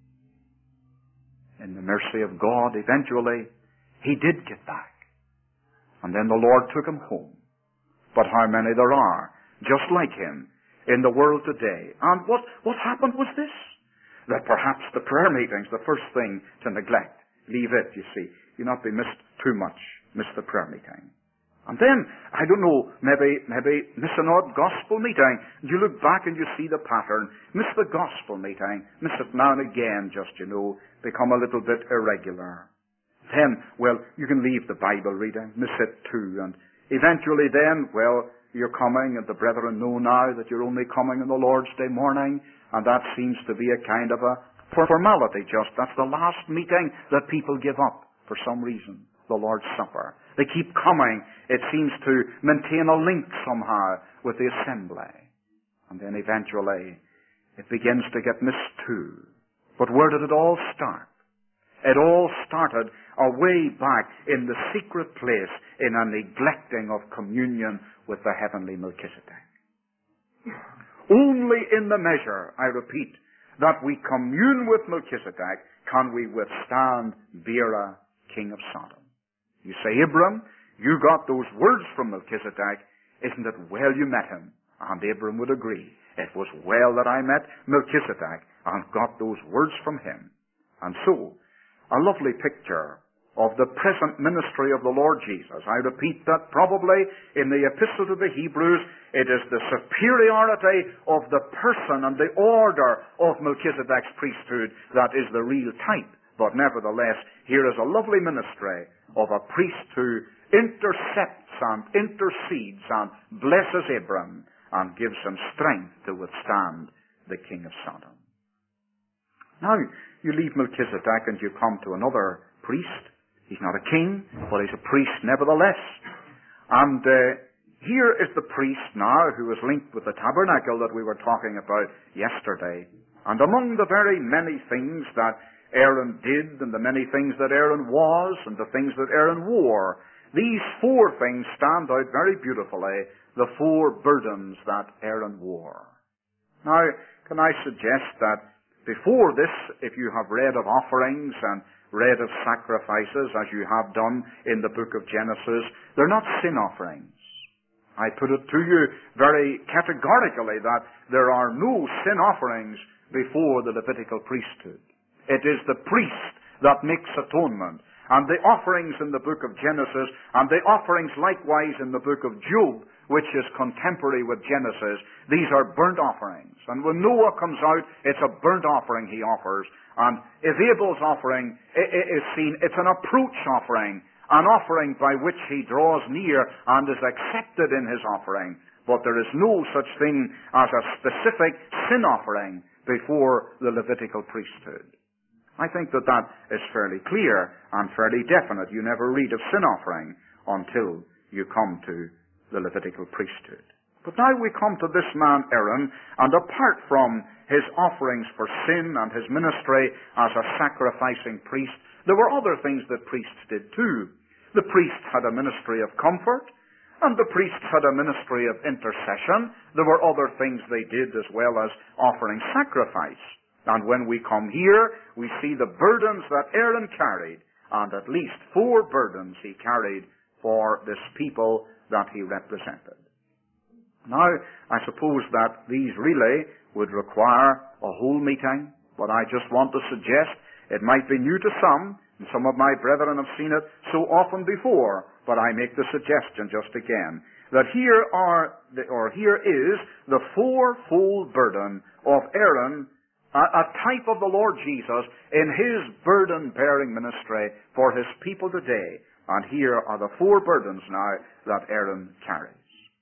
A: In the mercy of God, eventually, he did get back. And then the Lord took him home. but how many there are, just like him, in the world today. And what happened was this, that perhaps the prayer meeting's the first thing to neglect. Leave it, you see. You not be missed too much. Miss the prayer meeting. And then, I don't know, maybe miss an odd gospel meeting. You look back and you see the pattern. Miss the gospel meeting. Miss it now and again, just, become a little bit irregular. Then, well, you can leave the Bible reading. Miss it too. And eventually then, well, you're coming, and the brethren know now that you're only coming on the Lord's Day morning, and that seems to be a kind of a formality just. That's the last meeting that people give up for some reason, the Lord's Supper. They keep coming. It seems to maintain a link somehow with the assembly. And then eventually it begins to get missed too. But where did it all start? It all started away back in the secret place in a neglecting of communion with the heavenly Melchizedek. Only in the measure, I repeat, that we commune with Melchizedek can we withstand Bera, king of Sodom. You say, Abram, you got those words from Melchizedek. Isn't it well you met him? And Abram would agree. It was well that I met Melchizedek and got those words from him. And so, a lovely picture of the present ministry of the Lord Jesus. I repeat that probably in the Epistle to the Hebrews, it is the superiority of the person and the order of Melchizedek's priesthood that is the real type. But nevertheless, here is a lovely ministry of a priest who intercepts and intercedes and blesses Abram and gives him strength to withstand the king of Sodom. Now, you leave Melchizedek and you come to another priest. He's not a king, but he's a priest nevertheless. And here is the priest now who is linked with the tabernacle that we were talking about yesterday. And among the very many things that Aaron did, and the many things that Aaron was, and the things that Aaron wore, these four things stand out very beautifully, the four burdens that Aaron wore. Now, can I suggest that before this, if you have read of offerings and read of sacrifices, as you have done in the book of Genesis, they're not sin offerings. I put it to you very categorically that there are no sin offerings before the Levitical priesthood. It is the priest that makes atonement. And the offerings in the book of Genesis, and the offerings likewise in the book of Job, which is contemporary with Genesis, these are burnt offerings. And when Noah comes out, it's a burnt offering he offers. And if Abel's offering is seen, it's an approach offering, an offering by which he draws near and is accepted in his offering. But there is no such thing as a specific sin offering before the Levitical priesthood. I think that is fairly clear and fairly definite. You never read of sin offering until you come to the Levitical priesthood. But now we come to this man Aaron, and apart from his offerings for sin and his ministry as a sacrificing priest, there were other things that priests did too. The priest had a ministry of comfort, and the priest had a ministry of intercession. There were other things they did as well as offering sacrifice. And when we come here, we see the burdens that Aaron carried, and at least 4 burdens he carried for this people that he represented. Now, I suppose that these really would require a whole meeting, but I just want to suggest it might be new to some, and some of my brethren have seen it so often before, but I make the suggestion just again, that here is the 4-fold burden of Aaron, a type of the Lord Jesus in his burden-bearing ministry for his people today. And here are the 4 burdens now that Aaron carries.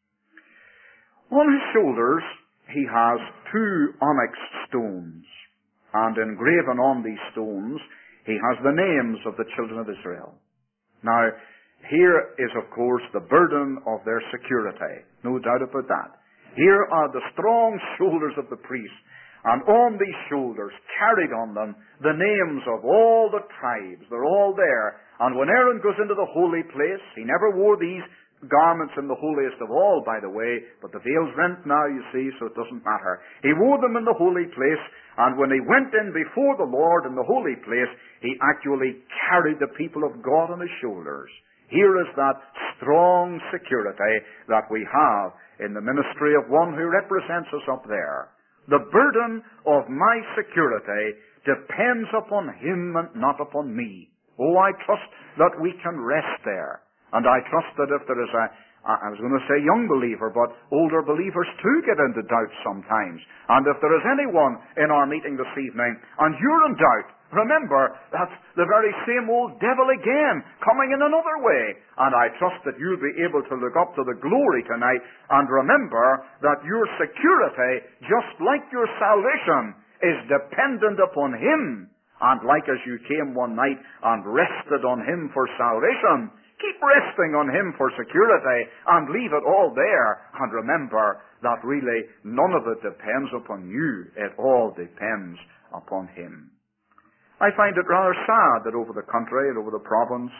A: On his shoulders he has 2 onyx stones, and engraven on these stones he has the names of the children of Israel. Now, here is of course the burden of their security, no doubt about that. Here are the strong shoulders of the priest, and on these shoulders, carried on them, the names of all the tribes. They're all there. And when Aaron goes into the holy place, he never wore these garments in the holiest of all, by the way, but the veil's rent now, you see, so it doesn't matter. He wore them in the holy place, and when he went in before the Lord in the holy place, he actually carried the people of God on his shoulders. Here is that strong security that we have in the ministry of one who represents us up there. The burden of my security depends upon him and not upon me. Oh, I trust that we can rest there. And I trust that if there is I was going to say young believer, but older believers too get into doubt sometimes. And if there is anyone in our meeting this evening, and you're in doubt, remember, that's the very same old devil again, coming in another way. And I trust that you'll be able to look up to the glory tonight and remember that your security, just like your salvation, is dependent upon him. And like as you came one night and rested on him for salvation, keep resting on him for security and leave it all there. And remember that really none of it depends upon you. It all depends upon him. I find it rather sad that over the country and over the province,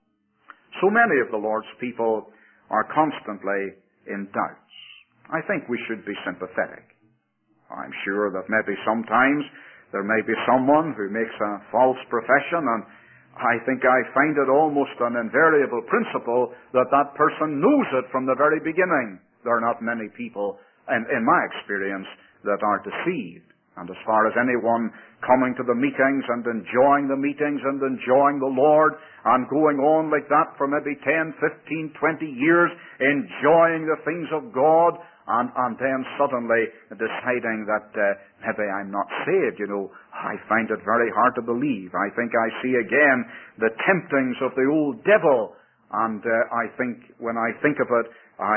A: so many of the Lord's people are constantly in doubts. I think we should be sympathetic. I'm sure that maybe sometimes there may be someone who makes a false profession, and I think I find it almost an invariable principle that that person knows it from the very beginning. There are not many people, in my experience, that are deceived. And as far as anyone coming to the meetings and enjoying the meetings and enjoying the Lord and going on like that for maybe 10, 15, 20 years, enjoying the things of God, and then suddenly deciding that maybe I'm not saved, I find it very hard to believe. I think I see again the temptings of the old devil, and I think when I think of it,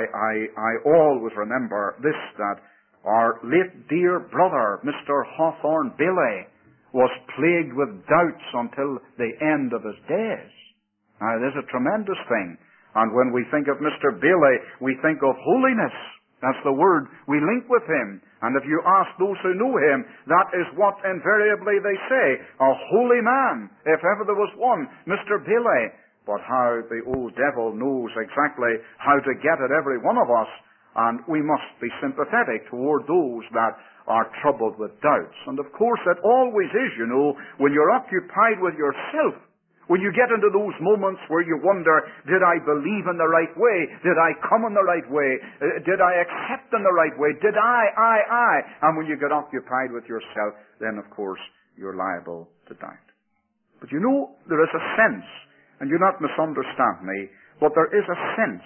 A: I always remember this, that our late dear brother, Mr. Hawthorne Bailey, was plagued with doubts until the end of his days. Now, it is a tremendous thing. And when we think of Mr. Bailey, we think of holiness. That's the word we link with him. And if you ask those who know him, that is what invariably they say. A holy man, if ever there was one, Mr. Bailey. But how the old devil knows exactly how to get at every one of us. And we must be sympathetic toward those that are troubled with doubts. And of course it always is, when you're occupied with yourself, when you get into those moments where you wonder, did I believe in the right way? Did I come in the right way? Did I accept in the right way? Did I? And when you get occupied with yourself, then of course you're liable to doubt. But there is a sense, and do not misunderstand me, but there is a sense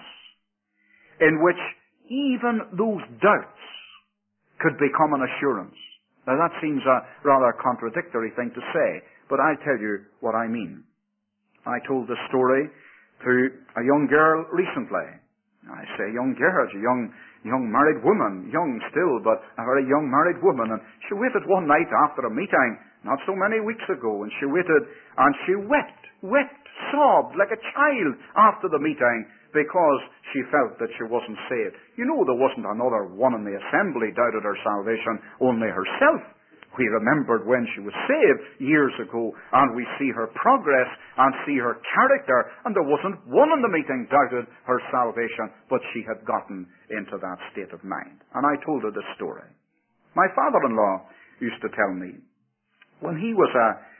A: in which even those doubts could become an assurance. Now that seems a rather contradictory thing to say, but I'll tell you what I mean. I told this story to a young girl recently. I say young girl, a young married woman, young still, but a very young married woman. And she waited one night after a meeting, not so many weeks ago, and she waited, and she wept, sobbed like a child after the meeting, because she felt that she wasn't saved. There wasn't another one in the assembly doubted her salvation, only herself. We remembered when she was saved years ago, and we see her progress and see her character, and there wasn't one in the meeting doubted her salvation, but she had gotten into that state of mind. And I told her this story. My father-in-law used to tell me, when he was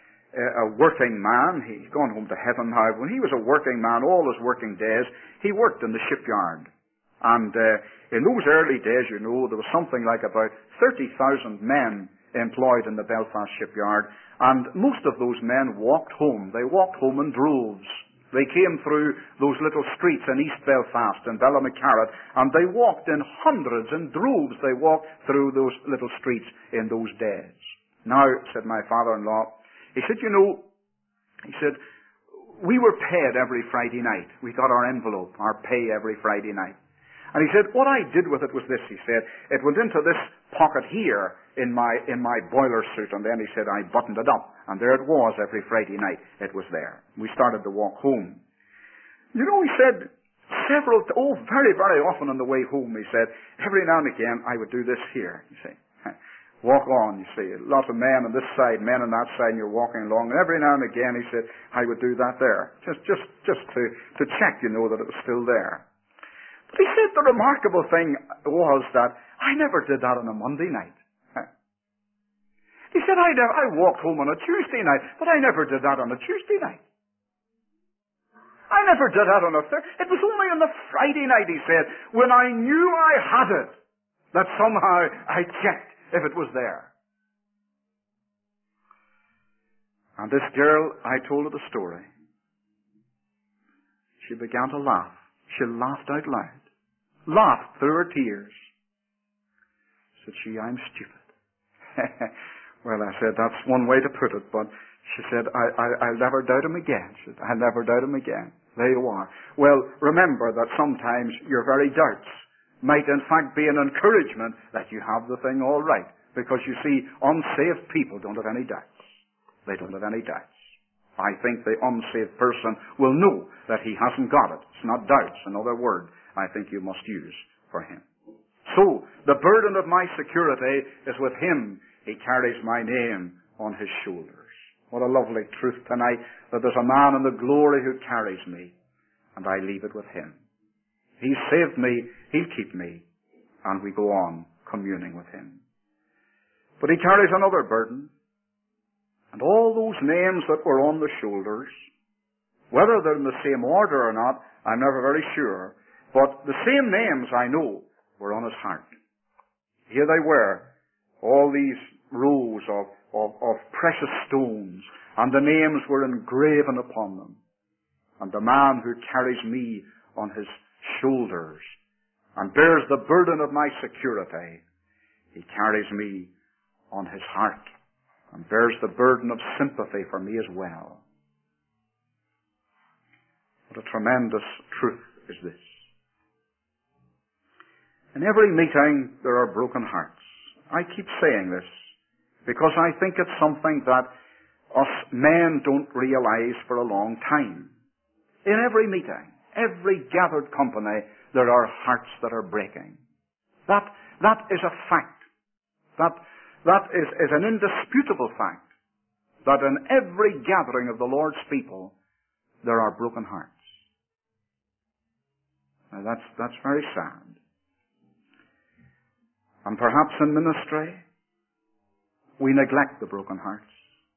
A: a working man, he's gone home to heaven now, when he was a working man, all his working days, he worked in the shipyard. And in those early days, there was something like about 30,000 men employed in the Belfast shipyard, and most of those men walked home. They walked home in droves. They came through those little streets in East Belfast and Bellamacarrot, and they walked in hundreds, in droves. They walked through those little streets in those days. Now, said my father-in-law, he said, we were paid every Friday night. We got our envelope, our pay every Friday night. And he said, what I did with it was this, he said, it went into this pocket here in my boiler suit, and then he said, I buttoned it up, and there it was every Friday night. It was there. We started to walk home. He said, very, very often on the way home, he said, every now and again I would do this here, you see. Walk on, you see. Lots of men on this side, men on that side, and you're walking along. And every now and again, he said, I would do that there. Just to check, that it was still there. But he said the remarkable thing was that I never did that on a Monday night. He said, I walked home on a Tuesday night, but I never did that on a Tuesday night. I never did that on a Thursday. It was only on the Friday night, he said, when I knew I had it, that somehow I checked if it was there. And this girl, I told her the story. She began to laugh. She laughed out loud. Laughed through her tears. Said she, I'm stupid. Well, I said, that's one way to put it, but she said, I'll never doubt him again. She said, I'll never doubt him again. There you are. Well, remember that sometimes your very doubts might in fact be an encouragement that you have the thing all right. Because you see, unsaved people don't have any doubts. They don't have any doubts. I think the unsaved person will know that he hasn't got it. It's not doubts, another word I think you must use for him. So, the burden of my security is with him. He carries my name on his shoulders. What a lovely truth tonight, that there's a man in the glory who carries me, and I leave it with him. He saved me, he'll keep me, and we go on communing with him. But he carries another burden, and all those names that were on the shoulders, whether they're in the same order or not, I'm never very sure, but the same names I know were on his heart. Here they were, all these rows of precious stones, and the names were engraven upon them. And the man who carries me on his shoulders and bears the burden of my security, he carries me on his heart and bears the burden of sympathy for me as well. What a tremendous truth is this. In every meeting there are broken hearts. I keep saying this because I think it's something that us men don't realize for a long time. In every meeting, every gathered company, there are hearts that are breaking. That is a fact. That is an indisputable fact. That in every gathering of the Lord's people, there are broken hearts. Now that's very sad. And perhaps in ministry, we neglect the broken hearts.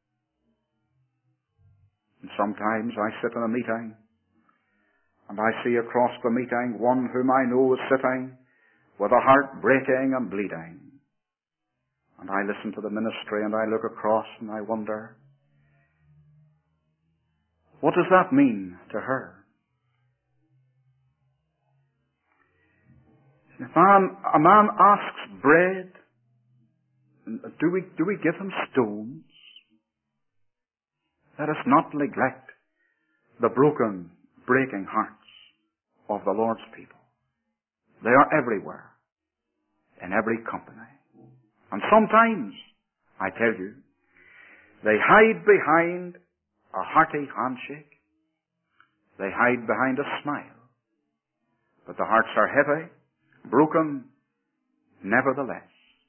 A: And sometimes I sit in a meeting, and I see across the meeting one whom I know is sitting with a heart breaking and bleeding. And I listen to the ministry, and I look across, and I wonder, what does that mean to her? If a man asks bread, do we give him stones? Let us not neglect the broken, breaking hearts of the Lord's people. They are everywhere, in every company. And sometimes, I tell you, they hide behind a hearty handshake. They hide behind a smile. But the hearts are heavy, broken, nevertheless.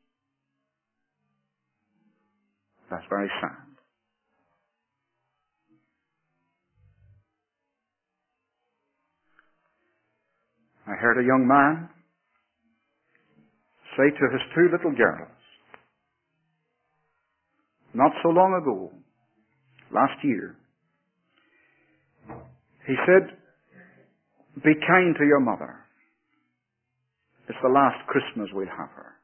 A: That's very sad. I heard a young man say to his two little girls, not so long ago, last year, he said, be kind to your mother. It's the last Christmas we'll have her.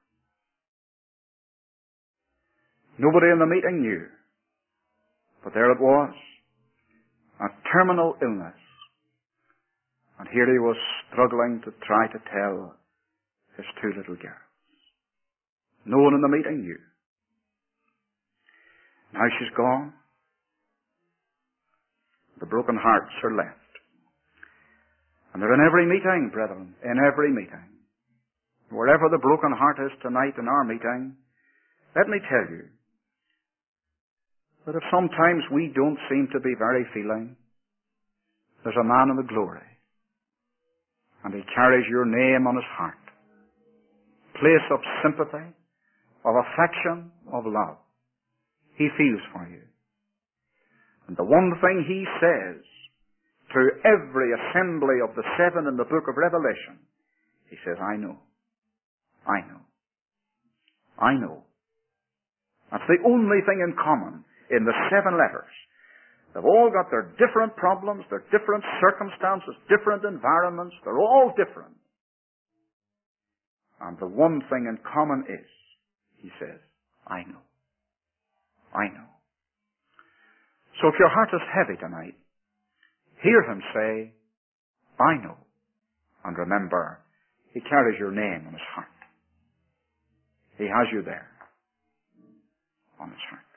A: Nobody in the meeting knew, but there it was, a terminal illness. And here he was struggling to try to tell his two little girls. No one in the meeting knew. Now she's gone. The broken hearts are left. And they're in every meeting, brethren, in every meeting. Wherever the broken heart is tonight in our meeting, let me tell you that if sometimes we don't seem to be very feeling, there's a man in the glory, and he carries your name on his heart. Place of sympathy, of affection, of love. He feels for you. And the one thing he says to every assembly of the seven in the book of Revelation, he says, I know. I know. I know. That's the only thing in common in the seven letters They've all got their different problems, their different circumstances, different environments. They're all different. And the one thing in common is, he says, I know. I know. So if your heart is heavy tonight, hear him say, I know. And remember, he carries your name on his heart. He has you there on his heart.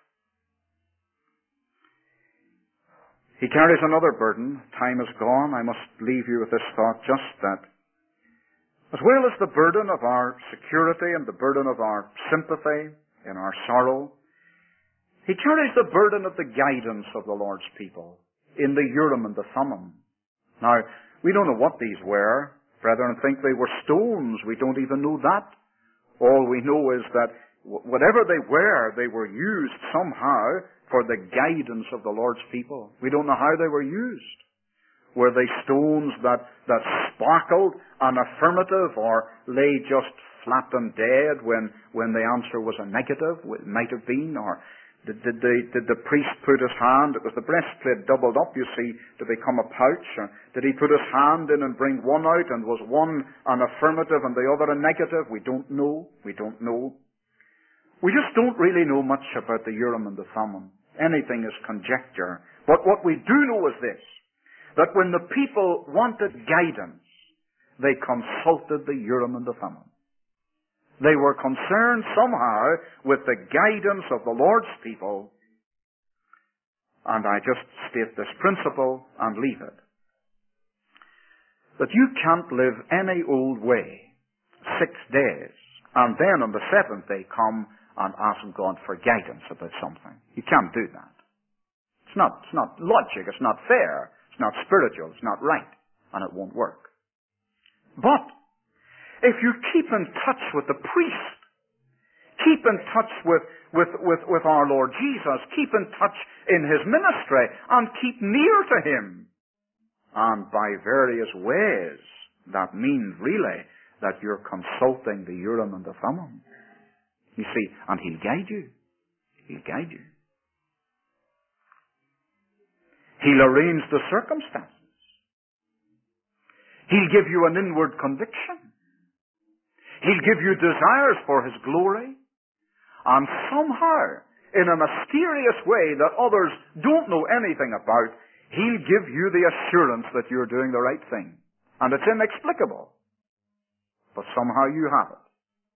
A: He carries another burden. Time is gone. I must leave you with this thought, just that as well as the burden of our security and the burden of our sympathy in our sorrow, he carries the burden of the guidance of the Lord's people in the Urim and the Thummim. Now, we don't know what these were. Brethren think they were stones. We don't even know that. All we know is that whatever they were used somehow for the guidance of the Lord's people. We don't know how they were used. Were they stones that sparkled an affirmative, or lay just flat and dead when the answer was a negative? It might have been. Or did the priest put his hand, it was the breastplate doubled up, you see, to become a pouch. Did he put his hand in and bring one out, and was one an affirmative and the other a negative? We don't know. We don't know. We just don't really know much about the Urim and the Thummim. Anything is conjecture. But what we do know is this, that when the people wanted guidance, they consulted the Urim and the Thummim. They were concerned somehow with the guidance of the Lord's people. And I just state this principle and leave it. That you can't live any old way 6 days, and then on the 7th day come and ask God for guidance about something. You can't do that. It's not logic, it's not fair, it's not spiritual, it's not right, and it won't work. But if you keep in touch with the priest, keep in touch with our Lord Jesus, keep in touch in his ministry, and keep near to him, and by various ways, that means really that you're consulting the Urim and the Thummim. You see, and he'll guide you. He'll guide you. He'll arrange the circumstances. He'll give you an inward conviction. He'll give you desires for his glory. And somehow, in a mysterious way that others don't know anything about, he'll give you the assurance that you're doing the right thing. And it's inexplicable. But somehow you have it.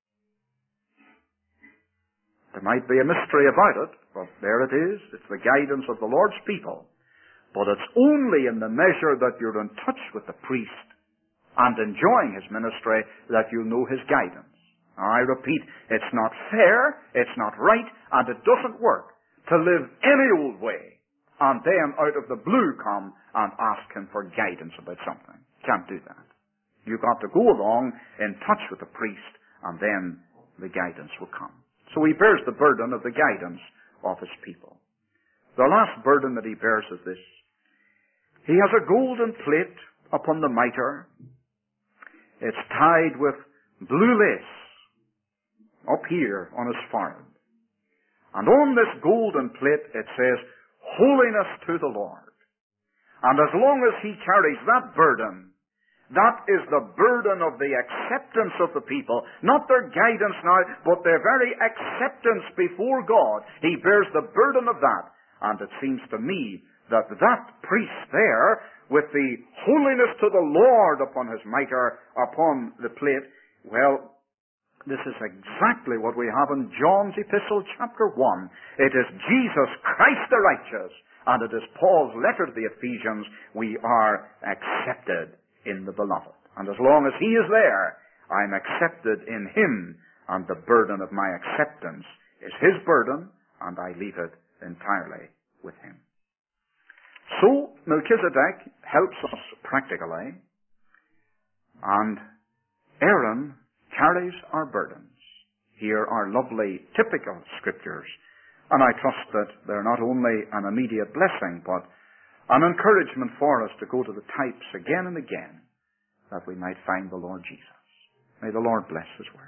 A: There might be a mystery about it, but there it is. It's the guidance of the Lord's people. But it's only in the measure that you're in touch with the priest and enjoying his ministry that you'll know his guidance. Now, I repeat, it's not fair, it's not right, and it doesn't work to live any old way and then out of the blue come and ask him for guidance about something. Can't do that. You've got to go along in touch with the priest, and then the guidance will come. So he bears the burden of the guidance of his people. The last burden that he bears is this. He has a golden plate upon the mitre. It's tied with blue lace up here on his forehead. And on this golden plate it says, Holiness to the Lord. And as long as he carries that burden, that is the burden of the acceptance of the people. Not their guidance now, but their very acceptance before God. He bears the burden of that. And it seems to me that that priest there, with the holiness to the Lord upon his mitre, upon the plate, well, this is exactly what we have in John's Epistle, chapter 1. It is Jesus Christ the righteous, and it is Paul's letter to the Ephesians. We are accepted in the beloved. And as long as he is there, I'm accepted in him, and the burden of my acceptance is his burden, and I leave it entirely with him. So, Melchizedek helps us practically, and Aaron carries our burdens. Here are lovely typical scriptures, and I trust that they're not only an immediate blessing, but an encouragement for us to go to the types again and again, that we might find the Lord Jesus. May the Lord bless his word.